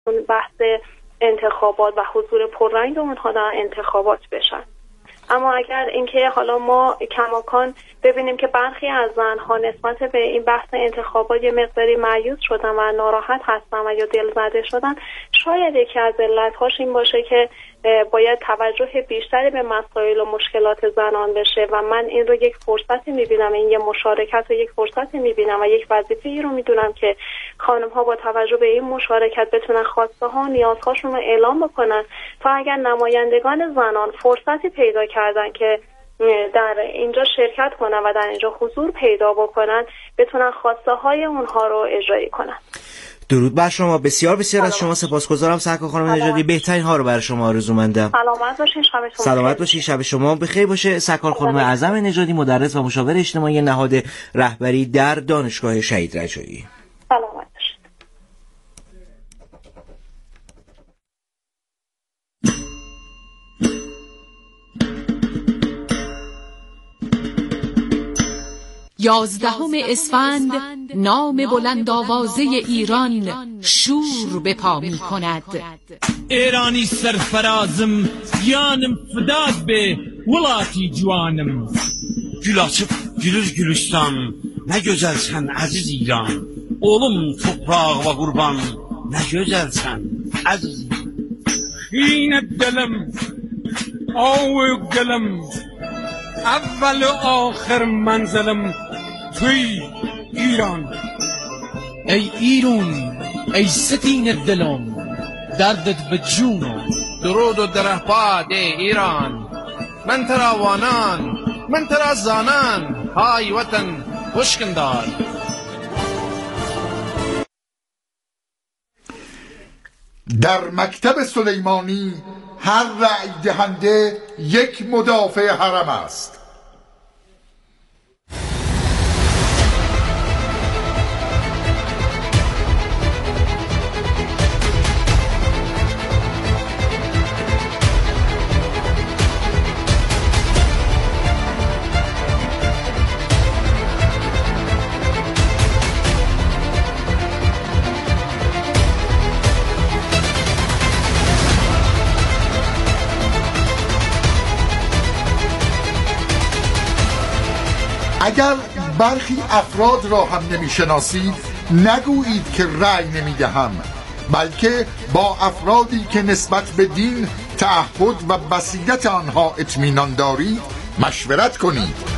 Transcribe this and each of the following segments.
بحث انتخابات و حضور پررنگ اونها در انتخابات بشن. اما اگر اینکه حالا ما کماکان ببینیم که برخی از زنها نسبت به این بحث انتخابات یه مقداری مایوس شدن و ناراحت هستن و یا دلزده شدن، شاید یکی از علت‌هاش این باشه که باید توجه بیشتری به مسائل و مشکلات زنان بشه و من این رو یک فرصتی میبینم، این یه مشارکت و یک فرصتی میبینم و یک وظیفه‌ای رو میدونم که خانم‌ها با توجه به این مشارکت بتونن خواسته ها و نیازهاشون رو اعلام بکنن تا اگر نمایندگان زنان فرصتی پیدا کردن که در اینجا شرکت کنن و در اینجا حضور پیدا بکنن، بتونن خواسته های اونها رو اجرایی کنن. درود بر شما. بسیار بسیار از شما سپاسگزارم سرکار خانم نژادی. بهترین ها رو برای شما آرزومندم. سلامت باشین. شب شما سلامت باشین. شب شما بخیر باشه. سرکار خانم اعظم نژادی، مدرس و مشاور اجتماعی نهاد رهبری در دانشگاه شهید رجایی. سلامت باشین. یازدهم اسفند نام بلند آوازه ایران شور به پا می کند. ایرانی سرفرازم یانم فداد به ولاتی جوانم. Gül açıp gülür Gülistan, ne güzelsen aziz İran. Oğlum toprağıma kurban, ne güzelsen aziz İran. خیند دلم آوی گلم اول و آخر منزلم توی ایران. ای ایران ای ستین دلم دردت به جونم. درود و درهباد ایران، من تراوانان من ترازانان، های وطن خوشکندار. در مکتب سلیمانی هر رأی دهنده یک مدافع حرم است. اگر برخی افراد را هم نمی‌شناسید نگویید که رأی نمی‌دهم، بلکه با افرادی که نسبت به دین، تعهد و بصیرت آنها اطمینان دارید مشورت کنید.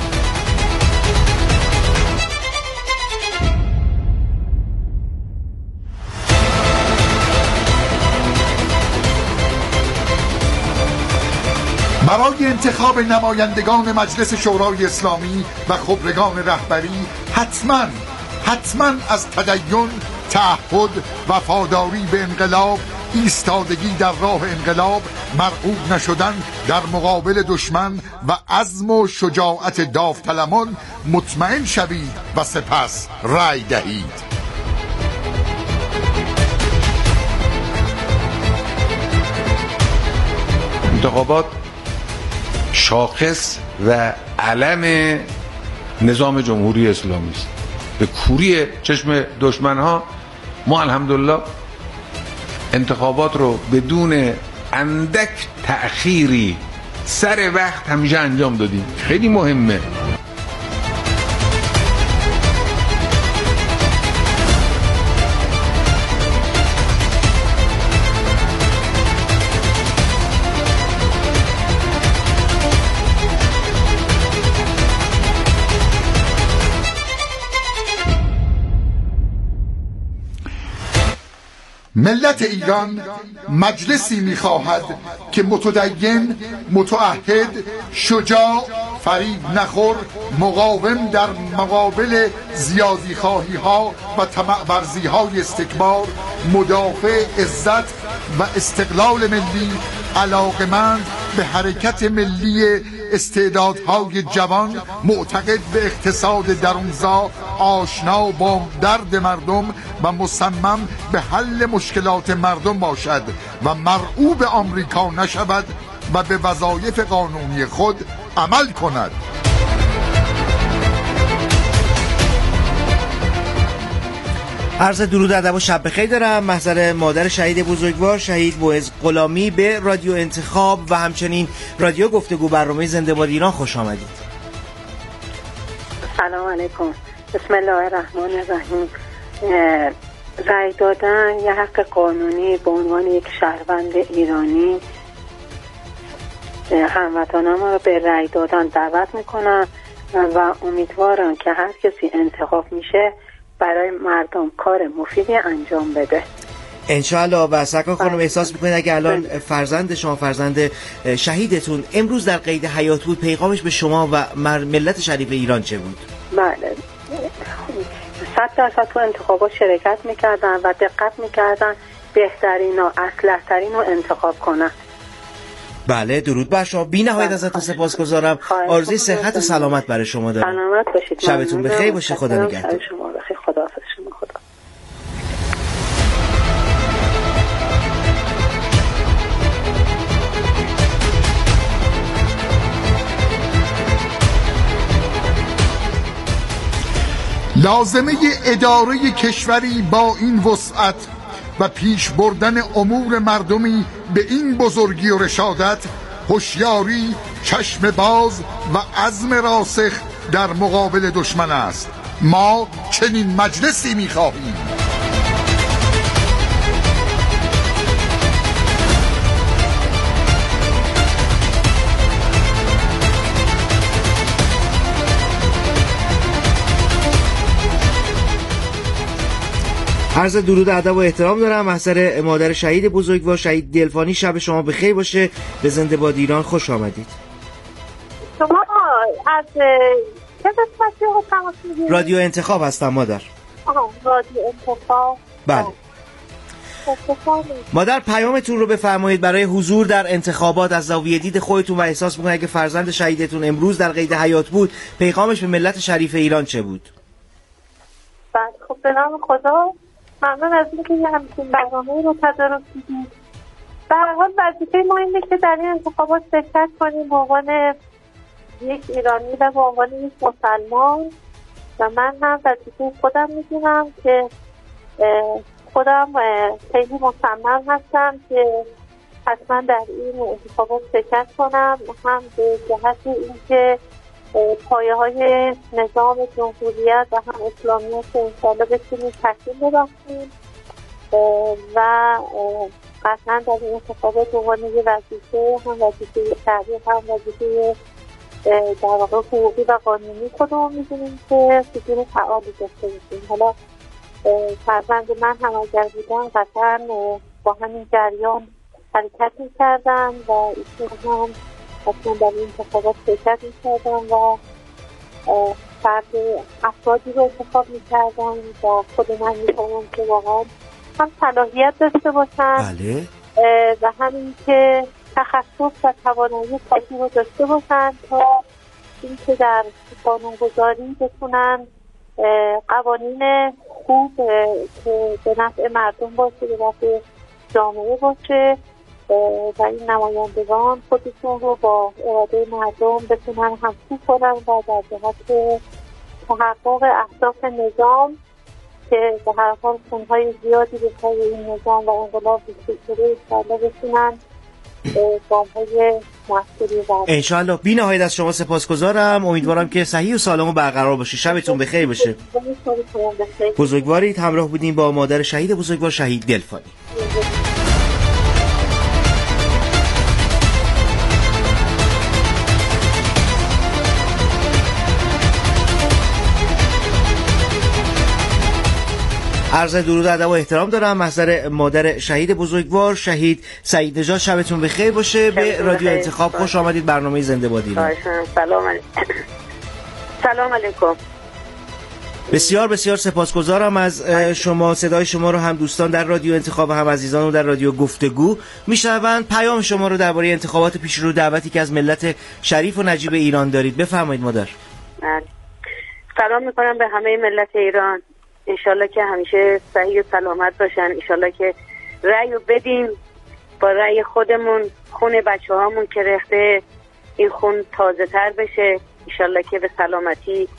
برای انتخاب نمایندگان مجلس شورای اسلامی و خبرگان رهبری حتما از تدین، تعهد، وفاداری به انقلاب، ایستادگی در راه انقلاب، مرعوب نشدن در مقابل دشمن و عزم و شجاعت داوطلبان مطمئن شوید و سپس رأی دهید. انتخابات شاخص و علم نظام جمهوری اسلامی است. به کوری چشم دشمنها ما الحمدلله انتخابات رو بدون اندک تأخیری سر وقت همیشه انجام دادیم. خیلی مهمه. ملت ایران مجلسی می‌خواهد که متدین، متعهد، شجاع، فریب نخور، مقاوم در مقابل زیادی‌خواهی‌ها و طمع‌ورزی‌های استکبار، مدافع عزت و استقلال ملی، علاقمند به حرکت ملی استعدادهای جوان، معتقد به اقتصاد درونزا، آشنا با درد مردم و مصمم به حل مشکلات مردم باشد و مرعوب آمریکا نشود و به وظایف قانونی خود عمل کند. عرض درود ادب و شب بخیر دارم. محضر مادر شهید بزرگوار شهید معز غلامی به رادیو انتخاب و همچنین رادیو گفتگو برنامه زنده باد ایران خوش آمدید. سلام علیکم. بسم الله الرحمن الرحیم. رأی دادن یه حق قانونی به عنوان یک شهروند ایرانی. هموطنان ما رو به رأی دادن دعوت میکنم و امیدوارم که هر کسی انتخاب میشه برای مردم کار مفیدی انجام بده انشاءالله. و سرکار خانم احساس میکنید اگه الان فرزند شما، فرزند شهیدتون امروز در قید حیات بود، پیغامش به شما و ملت شریف ایران چه بود؟ بله 100% تو انتخابات شرکت میکردن و دقت میکردن بهترین و اصلح‌ترین رو انتخاب کنن. بله درود بر شما. بی نهایت ازتون سپاسگزارم. آرزوی صحت و سلامت برای شما دارم. سلامت باشید. شبتون بخیر باشه. خدا نگهدار. شما بخیر. خداحافظ شما. خدا. لازمه اداره کشوری با این وسعت و پیش بردن امور مردمی به این بزرگی و رشادت هوشیاری، چشم باز و عزم راسخ در مقابل دشمن است. ما چنین مجلسی می‌خواهیم. عرض درود ادب و احترام دارم. محضر مادر شهید بزرگوار شهید دلفانی، شب شما بخیر باشه. به زنده باد ایران خوش آمدید. شما از چه قسمتی رو تماس میگیرید؟ رادیو انتخاب هستم مادر. رادیو انتخاب. بله. مادر پیامتون رو بفرمایید برای حضور در انتخابات از زاویه دید خودتون و احساس میکنید اگه فرزند شهیدتون امروز در قید حیات بود، پیغامش به ملت شریف ایران چه بود؟ بله خب به نام خدا ممنون از اینکه یه همچین برنامه رو تدارک دیدید. به هر حال وظیفه ما اینه که در این انتخابات شرکت کنیم به عنوان یک ایرانی و به عنوان یک مسلمان و من هم وظیفه خودم میدونم که خودم خیلی مصمم هستم که حتما در این انتخابات شرکت کنم، هم به جهت اینکه پایه های نظام جمهوریت و هم اسلامیت انشاءالله بتونیم تکمیل ببخشیم و قطعا در این انتخابات به عنوان یه وظیفه، هم وظیفه شهری هم وظیفه در واقع حقوقی و قانونی خودمون میدونیم که حضور فعالی داشته باشیم. حالا فرزند من هم اگر بودن قطعا با همین جریان حرکت میکردن و ایشون هم حتما در این انتخابات شرکت میکردن و فرد افرادی رو انتخاب میکردن و خود من میکنم که واقعا هم صلاحیت داشته باشن بله. و همین که تخصص و توانایی کافی رو داشته باشن تا اینکه در قانونگذاری بتونن قوانین خوب که به نفع مردم باشه، به نفع جامعه باشه و این نمایندگان خودشون رو با اراده مردم بتونن همسو کنن و در جهت تحقق اهداف نظام که به هر حال خونهای زیادی به پای این نظام و انقلاب فکری انشاءالله بتونن گام‌های موثری بردارن. انشاءالله. بی نهایت از شما سپاسگزارم. امیدوارم که صحیح و سالم و برقرار باشید. شبتون بخیر باشه. بزرگوارید. همراه بودیم با مادر شهید بزرگوار شهید دلفانی. عرض درود ادب و احترام دارم. محضر مادر شهید بزرگوار شهید سعید نژاد، شبتون بخیر باشه. به رادیو انتخاب خوش آمدید. برنامه زنده باد ایران. سلام علیکم. بسیار بسیار سپاسگزارم از شما. صدای شما رو هم دوستان در رادیو انتخاب هم عزیزان رو در رادیو گفتگو میشنوند. پیام شما رو درباره انتخابات پیش رو، دعوتی که از ملت شریف و نجیب ایران دارید بفرمایید مادر. سلام میکنم به همه ملت ایران. انشالله که همیشه صحیح و سلامت باشن. انشالله که رأی رو بدیم، با رأی خودمون خون بچه هامون که رخته این خون تازه تر بشه. انشالله که به سلامتی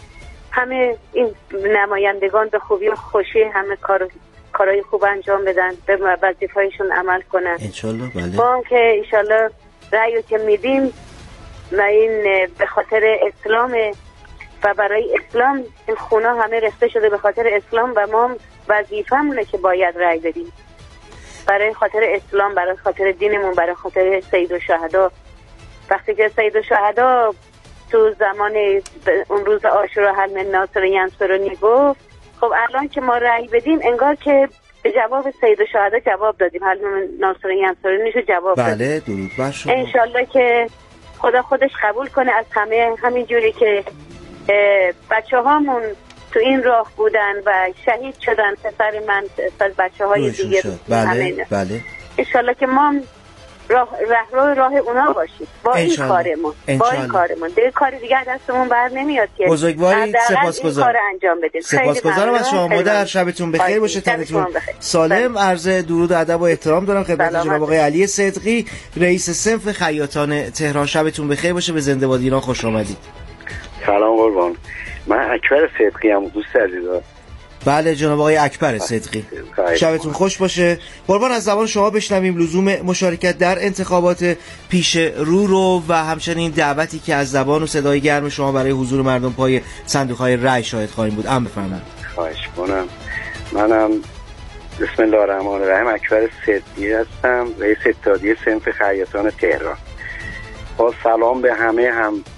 همه این نمایندگان به خوبی و خوشی همه کارهای خوب انجام بدن، به وظیفه‌هایشون عمل کنن انشالله. بله. با هم که انشالله رأیو که میدیم و این به خاطر اسلام و برای اسلام این خونا همه ریخته شده به خاطر اسلام و ما وظیفه‌مونه که باید رأی بدیم برای خاطر اسلام، برای خاطر دینمون، برای خاطر سید الشهدا. وقتی که سید الشهدا تو زمان اون روز عاشورا هل من ناصر ینصرنی گفت، خب الان که ما رأی بدیم انگار که به جواب سید الشهدا جواب دادیم، هل من ناصر ینصرنی شو جواب دادیم. بله درود بر شما. انشالله که خدا خودش قبول کنه از همه، همین جوری که بچه هامون تو این راه بودن و شهید شدن، پسر من، پسر بچه های دیگه. بله بله. انشالله که ما راه اونا باشیم با این کارمون، با این کارمون دیگه کار دیگه دستمون بر نمیاد که بزرگواری. سپاسگزارم. انجام بدیم. سپاسگزارم از شما مادر. شبتون بخیر باشه، تنتون سالم. عرض درود و ادب و احترام دارم خدمت جناب آقای علی صدقی، رئیس صنف خیاطان تهران. شبتون بخیر باشه، به زنده باد ایران خوش آمدید. سلام قربان، من اکبر صدقی ام، دوست عزیزم. بله جناب آقای اکبر صدقی، شبتون خوش باشه. قربان از زبان شما بشنویم لزوم مشارکت در انتخابات پیش رو و همچنین دعوتی که از زبان و صدای گرم شما برای حضور مردم پای صندوق‌های رای شاهد خواهیم بود. بفرمایید. خواهش کنم. منم بسم الله الرحمن الرحیم اکبر صدقی هستم، رئیس اتحادیه صنف خیاطان تهران. با سلام به همه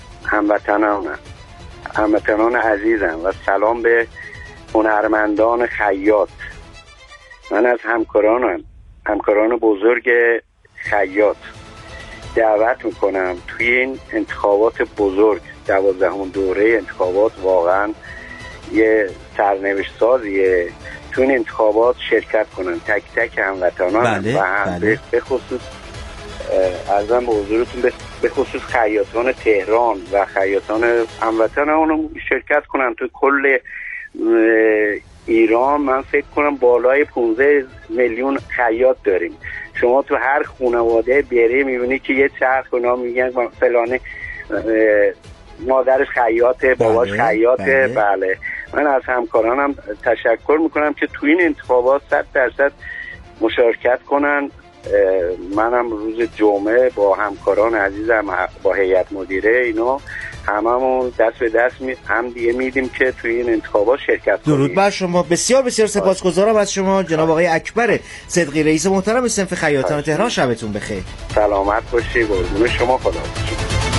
هموطنان عزیزم و سلام به هنرمندان خیاط. من از همکاران بزرگ خیاط دعوت میکنم توی این انتخابات بزرگ، 12 دوره انتخابات واقعا یه سرنوشت سازیه، توی این انتخابات شرکت کنن تک تک هموطنان. بله، و هم بله. به خصوص عرضم به حضورتون به خصوص خیاطان تهران و خیاطان هموطنان شرکت کنن. توی کل ایران من فکر کنم بالای 15 میلیون خیاط داریم. شما تو هر خانواده بیاری میبینی که یه چرخ اونا میگن فلانه مادرش خیاطه، باباش خیاطه. بله. من از همکارانم تشکر میکنم که تو این انتخابات 100% مشارکت کنن. منم روز جمعه با همکاران عزیزم، با هیئت مدیره اینا هممون دست به دست هم دیگه میدیم که توی این انتخابات شرکت کنیم. درود بر شما. بسیار بسیار سپاسگزارم از شما جناب آقای اکبر صدقی، رئیس محترم صنف خیاطان تهران. شبتون بخیر. سلامت باشید. قربون شما. خدا حافظ.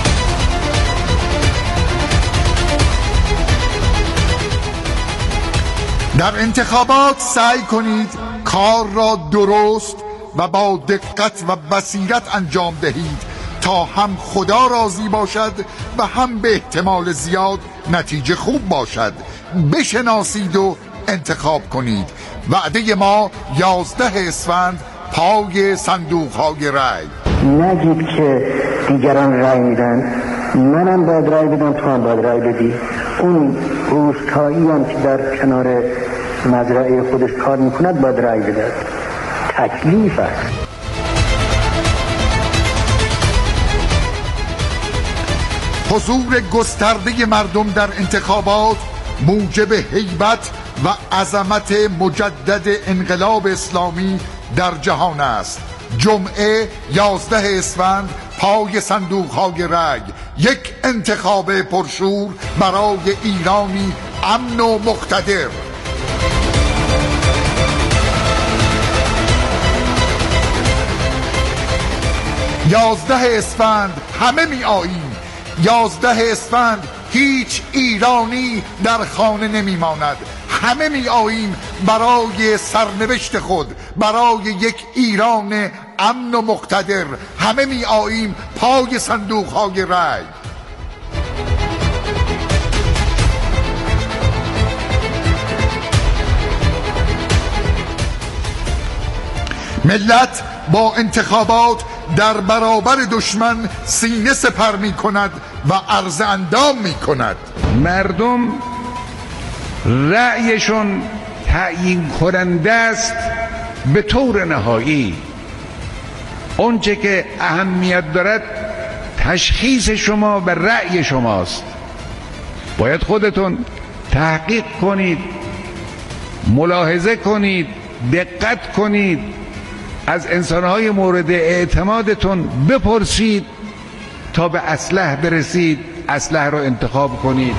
در انتخابات سعی کنید کار را درست و با دقت و بصیرت انجام دهید تا هم خدا راضی باشد و هم به احتمال زیاد نتیجه خوب باشد. بشناسید و انتخاب کنید. وعده ما 11 اسفند پای صندوق‌های رای. نگید که دیگران رای میدن، منم باید رای بدم، تو هم باید رای بدی. اون روستایی هم که در کنار مزرعه خودش کار میکند باید رای بده. تکلیف است. حضور گسترده مردم در انتخابات موجب هیبت و عظمت مجدد انقلاب اسلامی در جهان است. جمعه 11 اسفند پای صندوق‌های رای، یک انتخاب پرشور برای ایرانی امن و مقتدر. 11 اسفند همه می آییم. 11 اسفند هیچ ایرانی در خانه نمی ماند. همه می آییم برای سرنوشت خود، برای یک ایران امن و مقتدر. همه می آییم پای صندوق‌های رای. ملت با انتخابات در برابر دشمن سینه سپر می کند و عرض اندام می کند. مردم رأیشون تعیین کننده است به طور نهایی. اونچه که اهمیت دارد تشخیص شما و رأی شماست. باید خودتون تحقیق کنید، ملاحظه کنید، دقت کنید، از انسانهای مورد اعتمادتون بپرسید تا به اصلح برسید، اصلح رو انتخاب کنید.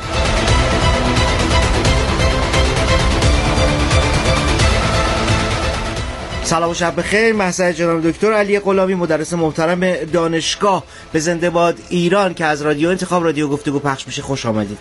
سلام و شب بخیر. محضر جناب دکتر علی غلامی، مدرس محترم دانشگاه به زنده باد ایران که از رادیو انتخاب رادیو گفتگو پخش میشه، خوش آمدید.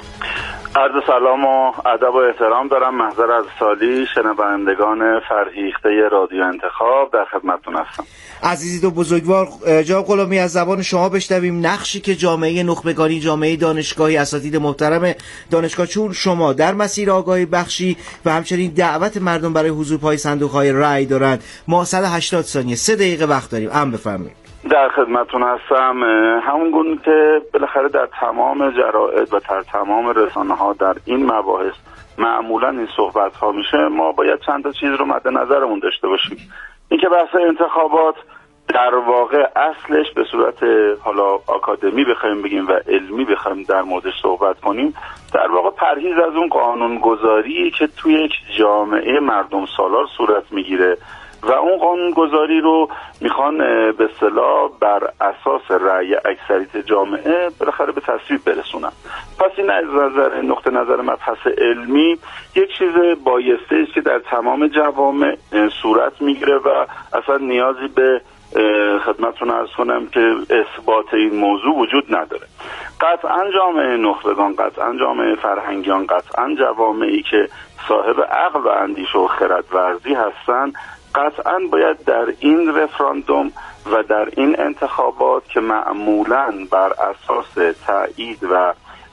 عرض سلام و ادب و احترام دارم. محضر از سالی، شنوندگان فرهیخته رادیو انتخاب، در خدمتتون هستم. عزیزید و بزرگوار، جناب غلامی از زبان شما بشنویم نقشی که جامعه نخبگانی، جامعه دانشگاهی، اساتید محترم دانشگاه چون شما در مسیر آگاهی بخشی و همچنین دعوت مردم برای حضور پای صندوق‌های رای دارند. ما 180 ثانیه 3 دقیقه وقت داریم. بفرمایید. در خدمتتون هستم. همون گونه که بالاخره در تمام جرائد و در تمام رسانه‌ها در این مباحث معمولا این صحبت‌ها میشه، ما باید چند تا چیز رو مد نظرمون داشته باشیم. اینکه بحث انتخابات در واقع اصلش به صورت حالا آکادمی بخوایم بگیم و علمی بخوایم در موردش صحبت کنیم، در واقع پرهیز از اون قانونگذاری که توی یک جامعه مردم سالار صورت میگیره و اون قانونگذاری رو میخوان به اصطلاح بر اساس رأی اکثریت جامعه بالاخره به تصویب برسونن. پس این از نقطه نظر مبحث علمی یک چیز بایسته است که در تمام جوامع صورت میگیره و اصلا نیازی به خدمتتون عرض کنم که اثبات این موضوع وجود نداره. قطعا جامعه نخبگان، قطعا جامعه فرهنگیان، قطعا جوامعی که صاحب عقل و اندیشه و خردورزی هستن قطعا باید در این رفراندوم و در این انتخابات که معمولاً بر اساس تایید و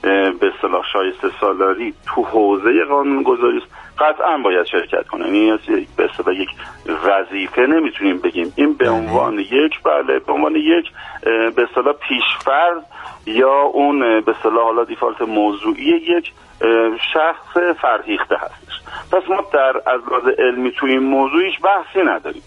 به اصطلاح شایسته سالاری تو حوزه قانونگذاری است، قطعا باید شرکت کنه. یعنی به اصطلاح یک وظیفه نمیتونیم بگیم، این به عنوان یک به عنوان یک به اصطلاح پیشفرض یا اون به اصطلاح حالا دیفالت موضوعی یک شخص فرهیخته هستش. پس ما از لحاظ علمی توی این موضوع هیچ بحثی نداریم.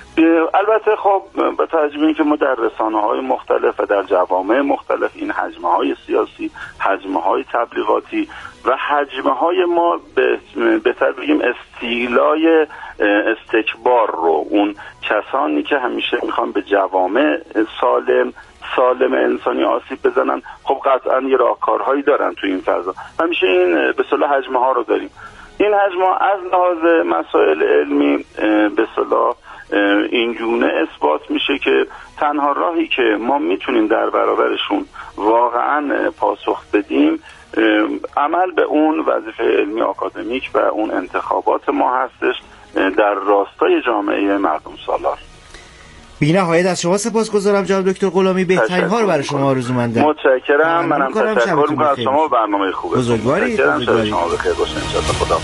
البته خب با توجه به اینکه ما در رسانه‌های مختلف و در جوامع مختلف این حجمه‌های سیاسی، حجمه‌های تبلیغاتی و حجمه‌های ما بهتر بگیم استیلای استکبار رو، اون کسانی که همیشه میخوان به جوامع سالم انسانی آسیب بزنن، خب قطعا یه راهکارهایی دارن تو این فضا. همیشه این به اصطلاح حجم‌ها رو داریم. این حجم‌ها از لحاظ مسائل علمی به اصطلاح اینگونه اثبات میشه که تنها راهی که ما میتونیم در برابرشون واقعا پاسخ بدیم عمل به اون وظیفه علمی آکادمیک و اون انتخابات ما هستش در راستای جامعه مردم سالار. بی نهایت از شما سپاسگزارم جناب دکتر غلامی، بهترین ها رو برای شما آرزومندم. متشکرم. منم تشکر میکنم از شما، برنامه خوبه. بزرگواری. شما بخیر باشین ان شاء الله. خدا.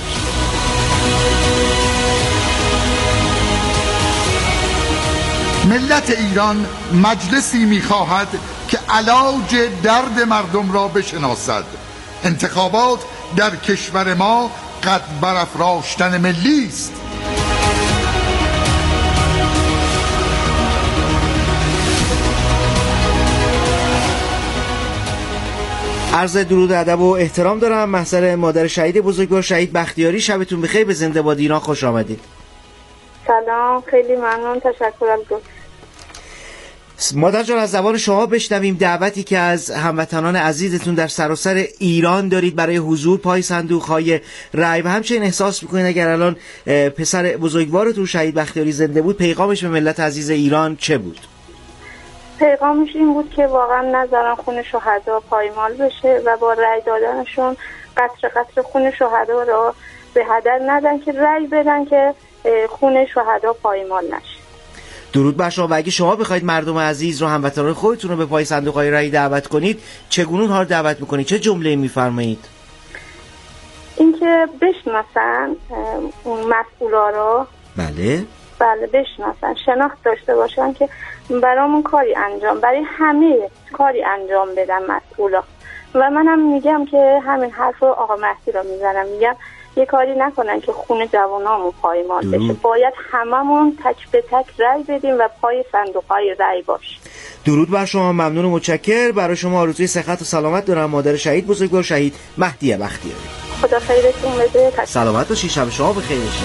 ملت ایران مجلسی می‌خواهد که علاج درد مردم را بشناسد. انتخابات در کشور ما قد برافراشتن ملی است. عرض درود و ادب و احترام دارم. محضر مادر شهید بزرگوار شهید بختیاری، شبتون بخیر. به زنده باد ایران خوش آمدید. سلام، خیلی ممنون، تشکر از دو. مادر جان، از زبان شما بشنویم دعوتی که از هموطنان عزیزتون در سراسر ایران دارید برای حضور پای صندوق‌های رای و همچنین احساس می‌کنید اگر الان پسر بزرگوارتون شهید بختیاری زنده بود، پیغامش به ملت عزیز ایران چه بود؟ پیغامش این بود که واقعا نذارن خون شهدا پایمال بشه و با رای دادنشون قطره قطره خون شهدا رو به هدر ندن، که رای بدن که خون شهدا پایمال نشه. درود بر شما. و اگه شما بخواید مردم عزیز رو، هموطنان خودتون رو به پای صندوق‌های رای دعوت کنید، چگونه اونها رو دعوت می‌کنید؟ چه جمله‌ای می‌فرمایید؟ اینکه بشناسن اون مسئولا رو. بله بشناسن، شناخت داشته باشن که برامون کاری انجام، برای همه کاری انجام بدن مسئولا. و منم میگم که همین حرف رو آقا مهدی رو میزنم، میگم یه کاری نکنن که خون جوانامون پایمال بشه. باید هممون تک به تک رای بدیم و پای صندوق‌های رای باشیم. درود بر شما، ممنون و متشکر. برای شما آرزوی صحت و سلامت دارم. مادر شهید بزرگوار شهید مهدی بختیاری. خدا خیرتون بده. سلامت باشید. شب شما بخیر باشه.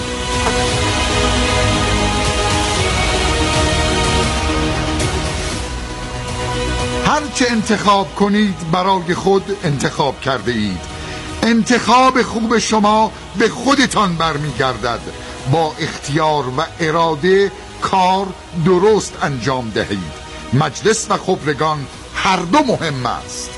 هرچه انتخاب کنید برای خود انتخاب کرده اید. انتخاب خوب شما به خودتان برمیگردد. با اختیار و اراده کار درست انجام دهید. مجلس و خبرگان هر دو مهم است.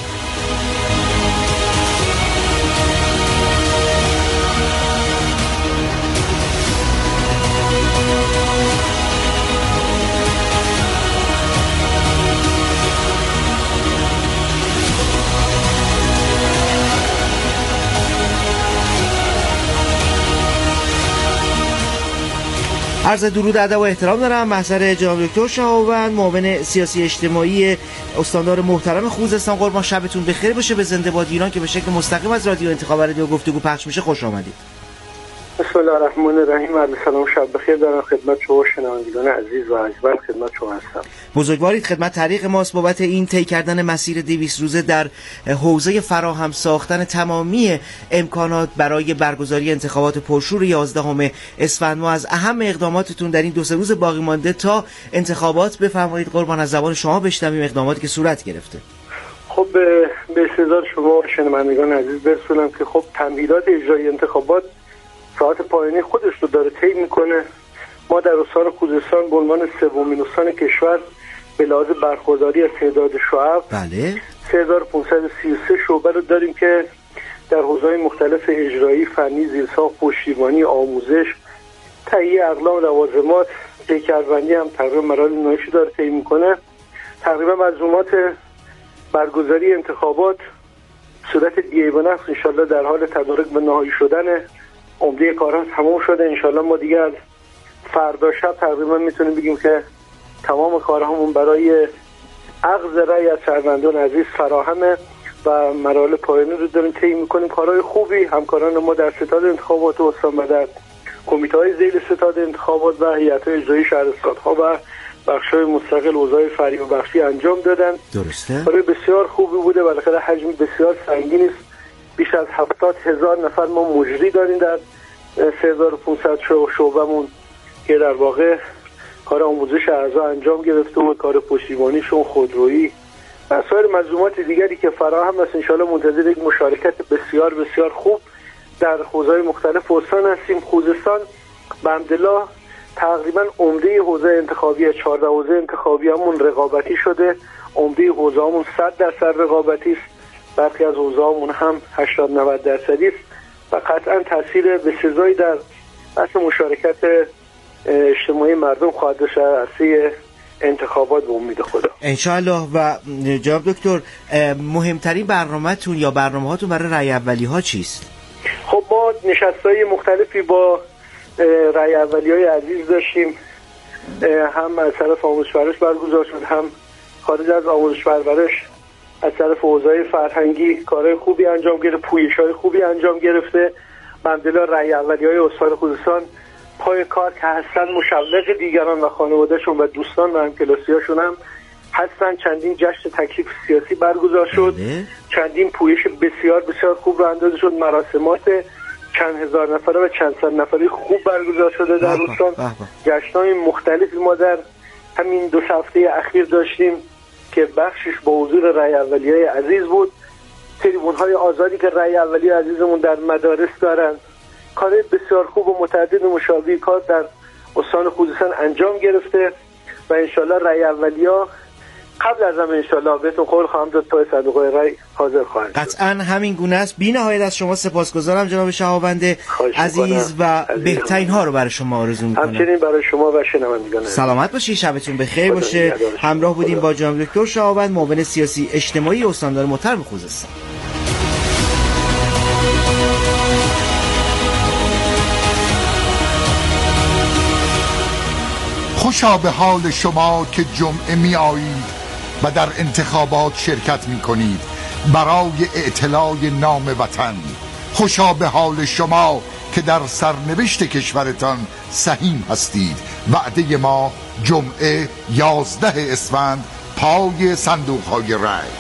عرض درود ادب و احترام دارم. محضر جناب دکتر شهابند، معاون سیاسی اجتماعی استاندار محترم خوزستان. قربان شبتون بخیر باشه. به زنده باد ایران که به شکل مستقیم از رادیو انتخاب رادیو گفتگو پخش میشه خوش آمدید. بسم الله الرحمن الرحیم. عرض سلام شب بخیر دارم خدمت شما شنوندگان عزیز و اجبر خدمت شما هستم. بزرگوارید. خدمت طریق ماست بابت این طی کردن مسیر 200 روزه در حوزه فراهم ساختن تمامی امکانات برای برگزاری انتخابات پرشور 11 اسفند. ما از اهم اقداماتتون در این 2 روز باقی مانده تا انتخابات بفرمایید قربان، از زبان شما بشنویم اقداماتی که صورت گرفته. خب به استعداد شما شنوندگان عزیز برسونم که خب تمهیدات اجرای انتخابات ساعت پایانی خودش رو داره طی میکنه. ما در استان خوزستان به عنوان سومین استان کشور به لحاظ برخورداری از تعداد شعب 3533 شعبه رو داریم که در حوزه‌های مختلف اجرایی، فنی، زیرساخت، پشتیبانی، آموزش، تهیه اقلام، لوازمات، پیکربندی هم تقریبا مراحل نهاییش داره طی میکنه. تقریبا ملزومات برگزاری انتخابات صورت دی‌بنفس انشالله در حال تدارک به نهایی شدن. عمده کارها تمام شده. انشالله ما دیگه از فردا شب تقریبا میتونیم بگیم که تمام کارهامون برای اخذ رأی از شهروندان عزیز فراهمه و مراحل پایانی رو داریم طی میکنیم. کارهای خوبی همکاران ما در ستاد انتخابات استان و در کمیته‌های ذیل ستاد انتخابات و هیئت‌های اجرایی شهرستان‌ها و بخش‌های مستقل وزارت فرعی و بخشی انجام دادن. درسته. کار بسیار خوبی بوده. بالاخره حجم بسیار سنگینی است. بیش از 70,000 نفر ما مجری داریم در 3500 شعبمون که در واقع کار آموزش اعضا انجام گرفته و کار پشتیبانیشون، خودرویی و سایر ملزومات دیگری که فراهم است. انشاءالله منتظر یک مشارکت بسیار بسیار خوب در حوزه‌های مختلف استان هستیم. خوزستان به حمدالله تقریبا عمده حوزه انتخابی 14 حوزه انتخابی همون رقابتی شده. عمده حوزه همون 100% رقابتی است. برخی از حوزه‌هامون هم 80-90% است و قطعا تاثیر بسزایی در اصل مشارکت اجتماعی مردم خواهد داشت در عرصه انتخابات به امید خدا انشاءالله. و جناب دکتر مهمترین برنامه‌تون یا برنامه‌هاتون برای رأی اولی‌ها چیست؟ خب ما نشست‌های مختلفی با رأی اولی‌های عزیز داشتیم. هم از طرف آموزش پرورش برگزار شد، هم خارج از آموزش پرورش از طرف حوزه‌های فرهنگی کارهای خوبی انجام گرفت، پویش‌های خوبی انجام گرفته. الحمدلله رأی اولیه‌های استان خوزستان پای کار که هستن، مشوق دیگران و خانواده‌شون و دوستان و همکلاسی‌هاشون هم هستن. چندین جشن تکلیف سیاسی برگزار شد، چندین پویش بسیار بسیار خوب راه اندازی شد، مراسمات چند هزار نفره و چند صد نفره خوب برگزار شده در استان. جشن‌های مختلفی ما در همین 2 هفته اخیر داشتیم که بخشش با حضور رأی اولیه‌های عزیز بود. تریبون‌های آزادی که رأی اولیه عزیزمون در مدارس دارن، کار بسیار خوب و متعدد و مشابه کار در استان خوزستان انجام گرفته و انشالله رأی اولیا قبل از همه انشالله بهتون قول خواهم داد پای صندوق رأی حاضر خواهند شد. قطعا همین گونه است. بی‌نهایت از شما سپاسگزارم جناب شهابند عزیز و بهترین ها رو برای شما آرزو می‌کنم. همچنین برای شما و شنوندگان. سلامت باشید، شبتون بخیر باشه. همراه بودیم با جناب دکتر شهابند، معاون سیاسی اجتماعی استاندار محترم خوزستان. خوشا به حال شما که جمعه می آیید و در انتخابات شرکت می کنید برای اعتلاء نام وطن. خوشا به حال شما که در سرنوشت کشورتان سهیم هستید. وعده ما جمعه 11 اسفند پای صندوق‌های رای.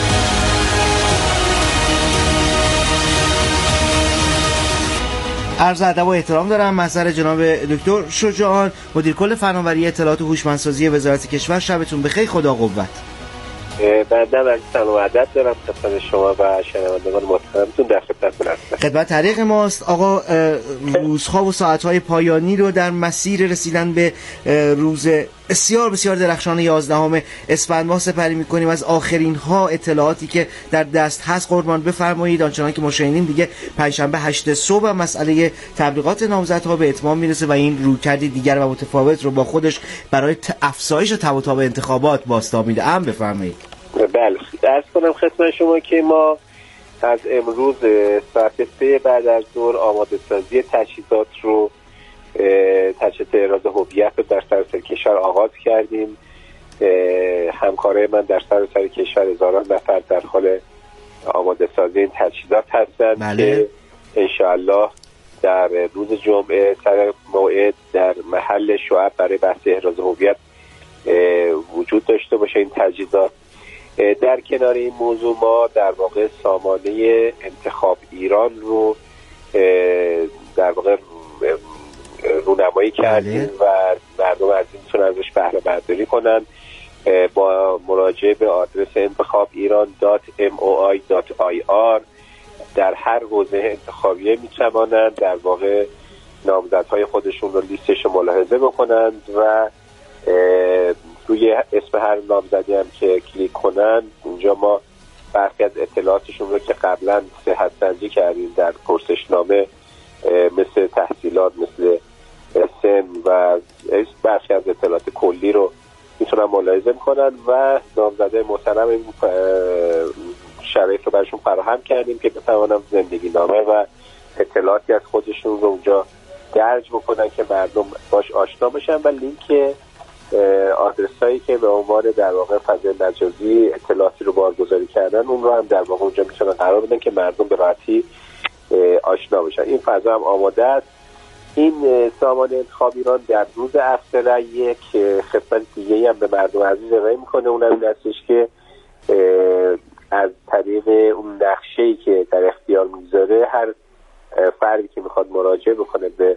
عرض ادب و احترام دارم محضر جناب دکتر شجاعان، مدیر کل فناوری اطلاعات و هوشمندسازی وزارت کشور. شبتون بخیر، خدا قوت. بنده من سلام و ادب دارم خدمت شما و شنوندگان محترمتون، در خدمتتون هستم. خدمت طریق ماست آقا. روزها و ساعتهای پایانی رو در مسیر رسیدن به روز بسیار بسیار درخشان 11 اسفند ماه سپری می‌کنیم. از آخرین ها اطلاعاتی که در دست هست قربان بفرمایید. آنچنان که ما شنیدیم دیگه پنجشنبه 8 صبح مسئله تبلیغات نامزدها به اتمام میرسه و این رویکرد دیگر و متفاوت رو با خودش برای افزایش تب و تاب انتخابات بازتاب میده. بفرمایید. بله، عرض کنم خدمت شما که ما از امروز ساعت 3 بعد از ظهر آماده سازی تجهیزات رو تجهیزات احراز هویت رو در سراسر کشور آغاز کردیم. همکارای من در سراسر کشور هزاران نفر در حال آماده سازی این تجهیزات هستند که انشاءالله در روز جمعه سر موعد در محل شعب برای بحث احراز هویت وجود داشته باشه این تجهیزات. در کنار این موضوع ما در واقع سامانه انتخاب ایران رو در واقع رونمایی کردیم و مردم از این میتونن ازش بهره برداری کنن. با مراجعه به آدرس انتخاب ایران.moi.ir در هر حوزه انتخابیه میتوانند در واقع نامزدهای خودشون رو لیستش رو ملاحظه بکنند و روی اسم هر نامزدی هم که کلیک کنن اونجا ما برخی از اطلاعاتشون رو که قبلا صحت سنجی کردیم در پرسشنامه مثل تحصیلات، مثل سن و برخی از اطلاعات کلی رو میتونن ملاحظه کنن و نامزده محترم این شرایط رو برشون فراهم کردیم که بتوانن زندگی نامه و اطلاعاتی از خودشون رو اونجا درج بکنن که مردم باش آشنا بشن و لینک آدرس هایی که به عنوان در واقع فضای مجازی اطلاعاتی رو بارگذاری کردن اون رو هم در واقع اونجا میتونن قرار بدن که مردم به راحتی آشنا بشن. این فضا هم آماده است. این سامانه انتخاب ایران در روز اصل یک خدمت دیگه هم به مردم عزیز ارائه میکنه. اون هم این هستش که از طریق اون نقشه‌ای که در اختیار میذاره هر فردی که میخواد مراجعه بکنه به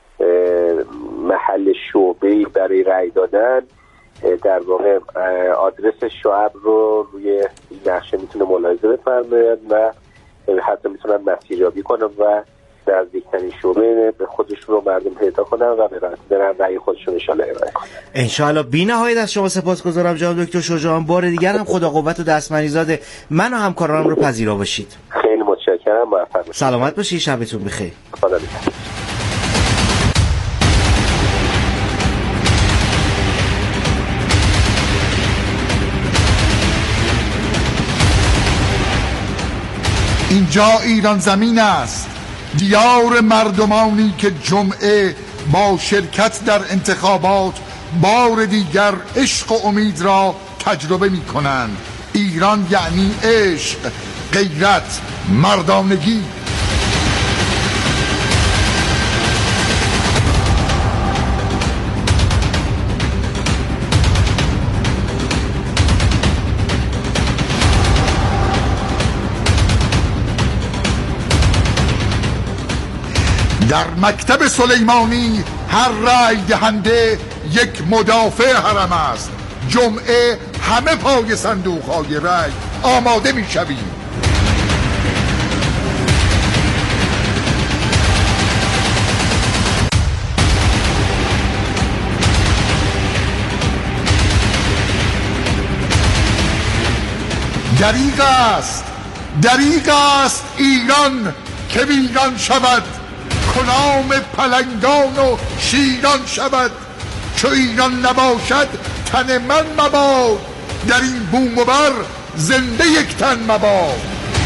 محل شعبه‌ای برای رأی دادن در واقع آدرس شعب رو روی این نقشه میتونه ملاحظه بفرماید و حتی میتونن مسیریابی کنن و نزدیکترین شعبه به خودشون رو مردم پیدا کنن و برن رأی خودشون انشالله ارائه کنن. انشالله. بی نهایت از شما سپاسگزارم جناب دکتر شجاعان. بار دیگر هم خدا قوت و دستمریزاد من و همکارانم رو پذیرا باشید. خیلی متشکرم. موفق باشید. سلامت باشید. شبتون بخیر. خدا نگهدار. اینجا ایران زمین است، دیار مردمانی که جمعه با شرکت در انتخابات بار دیگر عشق و امید را تجربه می کنند. ایران یعنی عشق، غیرت، مردانگی. در مکتب سلیمانی هر رای دهنده یک مدافع حرم است. جمعه همه پای صندوق‌های رای آماده می‌شویم. دریغ است ایران که ویران شود، کنام پلنگان و شیران شود. چو ایران نباشد تن من مباد، در این بوم و بر زنده یک تن مباد.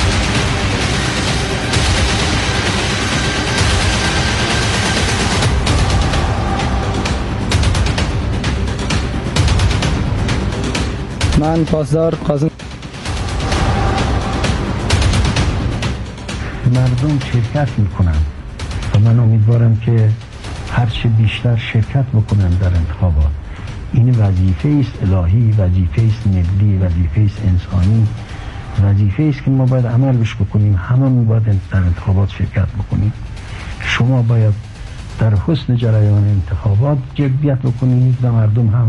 من پاسدار قاسم. مردم شرکت میکنن و من امیدوارم که هرچه بیشتر شرکت بکنن در انتخابات. این وظیفه است الهی، وظیفه است ملی، وظیفه است انسانی، وظیفه است که ما باید عمل بش بکنیم. هممون باید در انتخابات شرکت بکنیم. شما باید در حسن جریان انتخابات جدیت بکنید و مردم هم